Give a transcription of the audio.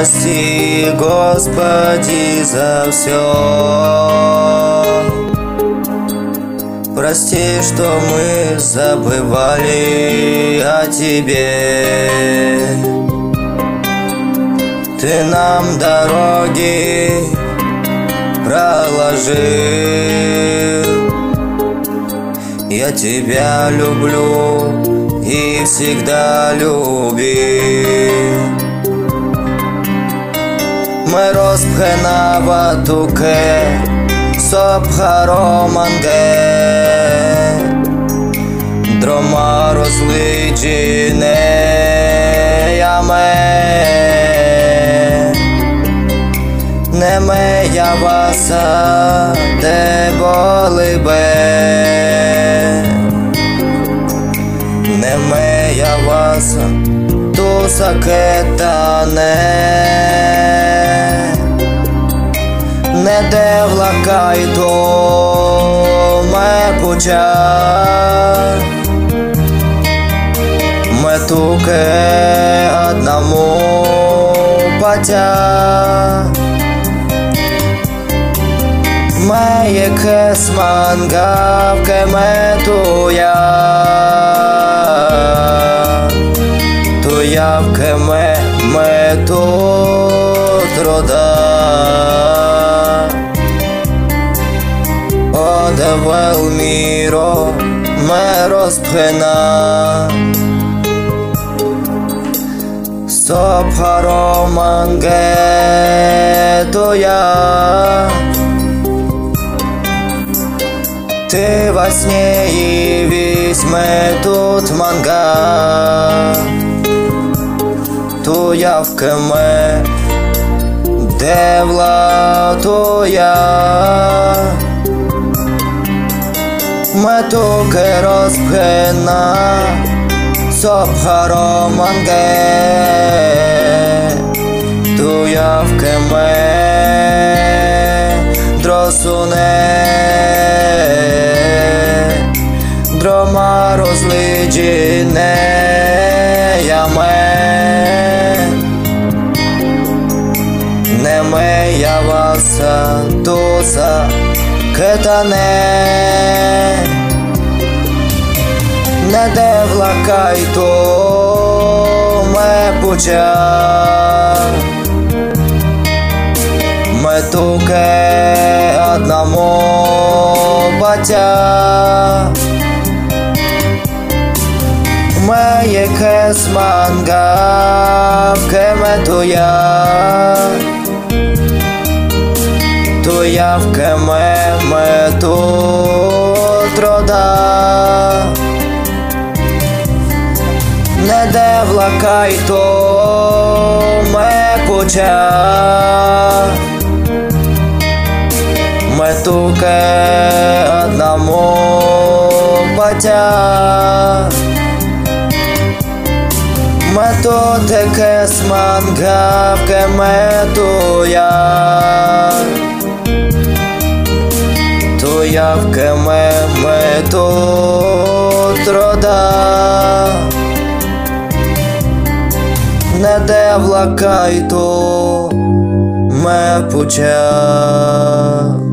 прости, Господи, за все. Прости, что мы забывали о Тебе. Ты нам дороги проложил. Я Тебя люблю и всегда любил. Ми розпхенаватуке сопхароманге, дрома розличіне яме. Неме я васа, де боли бе. Неме я васа, ту сакетане. Не де влакай то ме пуча. Ме туке одному патя. Ме еке смангавке ме туя. Туявке ме тут рода. Одевел міро ме розпхена. Сопхароманге туя. Ты во сне явись, мы тут манга. Туявка ме девла туя. Ме туке розпхена сопхароманге. Туявка ме дросуне. Дрома розличіне яме. Неме я васа туса кетане. Не де влакай то ме пуча. Ме туке одному батя. Ме еке смангавке ме туя. Туявке ме тут рода. Не де влакай то ме пуча. Ме туке одному батя. Ме тут еке смангавке ме туя. Туявке ме тут рода. Не де влакай то ме пуча.